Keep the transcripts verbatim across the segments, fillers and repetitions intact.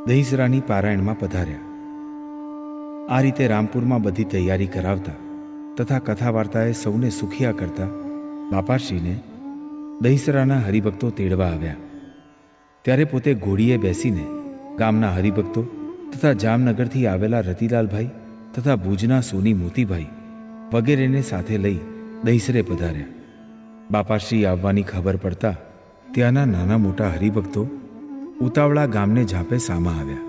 દહીંસરાની પારાયણમાં પધાર્યા. આ રીતે રામપુરમાં બધી તૈયારી કરાવતા તથા કથા વાર્તાએ સૌને સુખિયા કરતા બાપાશ્રીને દહીંસરાના હરિભક્તો તેડવા આવ્યા. ત્યારે પોતે ઘોડીએ બેસીને ગામના હરિભક્તો તથા જામનગરથી આવેલા રતિલાલભાઈ તથા ભુજના સોની મોતીભાઈ વગેરેને સાથે લઈ દહીંસરે પધાર્યા. બાપાશ્રી આવવાની ખબર પડતા ત્યાંના નાના મોટા હરિભક્તો ઉતાવળા ગામને ઝાંપે સામા આવ્યા.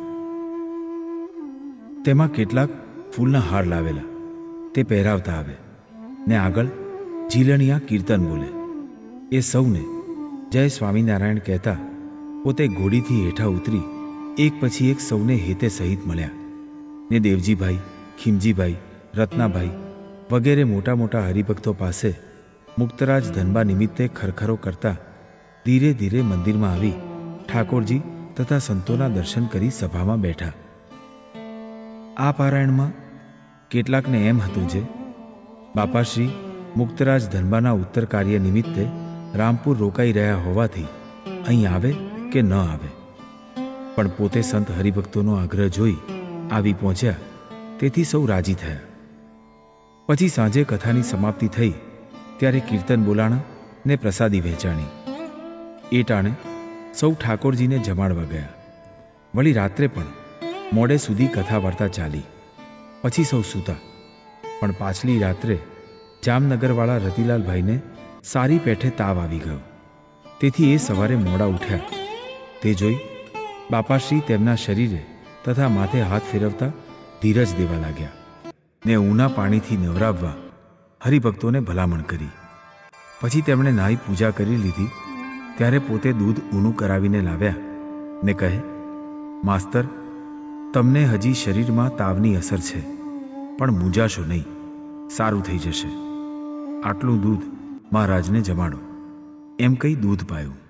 તેમાં કેટલાક ફૂલના હાર લાવેલા તે પહેરાવતા આવે ને આગળ ઝીલણિયા કીર્તન બોલે. એ સૌને જય સ્વામિનારાયણ કહેતા પોતે ઘોડીથી હેઠા ઉતરી એક પછી એક સૌને હેતે સહિત મળ્યા ને દેવજીભાઈ, ખીમજીભાઈ, રત્નાભાઈ વગેરે મોટા મોટા હરિભક્તો પાસે મુક્તરાજ ધનબા નિમિત્તે ખરખરો કરતા ધીરે ધીરે મંદિરમાં આવી ઠાકોરજી તથા સંતોના દર્શન કરી સભામાં બેઠા. આ પારાયણમાં કેટલાકને એમ હતું જે બાપાશ્રી મુક્તરાજ ધનબાના ઉત્તર કાર્ય નિમિત્તે રામપુર રોકાઈ રહ્યા હોવાથી અહીં આવે કે ન આવે, પણ પોતે સંત હરિભક્તોનો આગ્રહ જોઈ આવી પહોંચ્યા તેથી સૌ રાજી થયા. પછી સાંજે કથાની સમાપ્તિ થઈ ત્યારે કીર્તન બોલાણા ને પ્રસાદી વહેંચાણી. એ ટાણે સૌ ઠાકોરજીને જમાડવા ગયા. વળી રાત્રે પણ મોડે સુધી કથા વાર્તા ચાલી. પછી સૌ સૂતા. પણ પાછલી રાત્રે જામનગરવાળા રતિલાલભાઈને સારી પેઠે તાવ આવી ગયો. તેથી એ સવારે મોડા ઉઠ્યા. તે જોઈ બાપાશ્રી તેમના શરીરે તથા માથે હાથ ફેરવતા ધીરજ દેવા લાગ્યા ને ઊના પાણીથી નવરાવવા હરિભક્તોને ભલામણ કરી. પછી તેમણે નાહી પૂજા કરી લીધી. ત્યારે પોતે દૂધ ઊનું કરાવીને લાવ્યા ને કહે, માસ્તર, તમને હજી શરીરમાં તાવની અસર છે, પણ મૂંઝાશો નહીં, સારું થઈ જશે. આટલું દૂધ મહારાજને જમાડો. એમ કહી દૂધ પાયું.